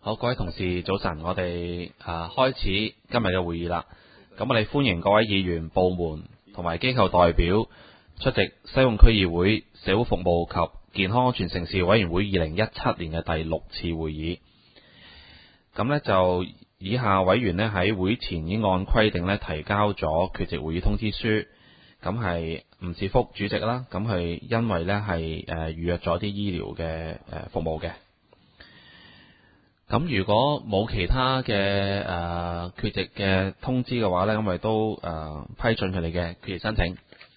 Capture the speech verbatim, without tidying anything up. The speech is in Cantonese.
好，各位同事早晨，我哋啊開始今日嘅會議啦。咁我哋歡迎各位議員、部門同埋機構代表出席西貢區議會社會服務及健康安全城市委員會二零一七年嘅第六次會議。咁呢就以下委員呢喺會前已經按規定呢提交咗缺席會議通知書。咁係吳志福主席啦，咁係因為呢係誒預約咗啲醫療嘅誒服務嘅。咁如果冇其他嘅誒、呃、缺席嘅通知嘅話呢，咁我哋都誒、呃、批准佢哋嘅缺席申請。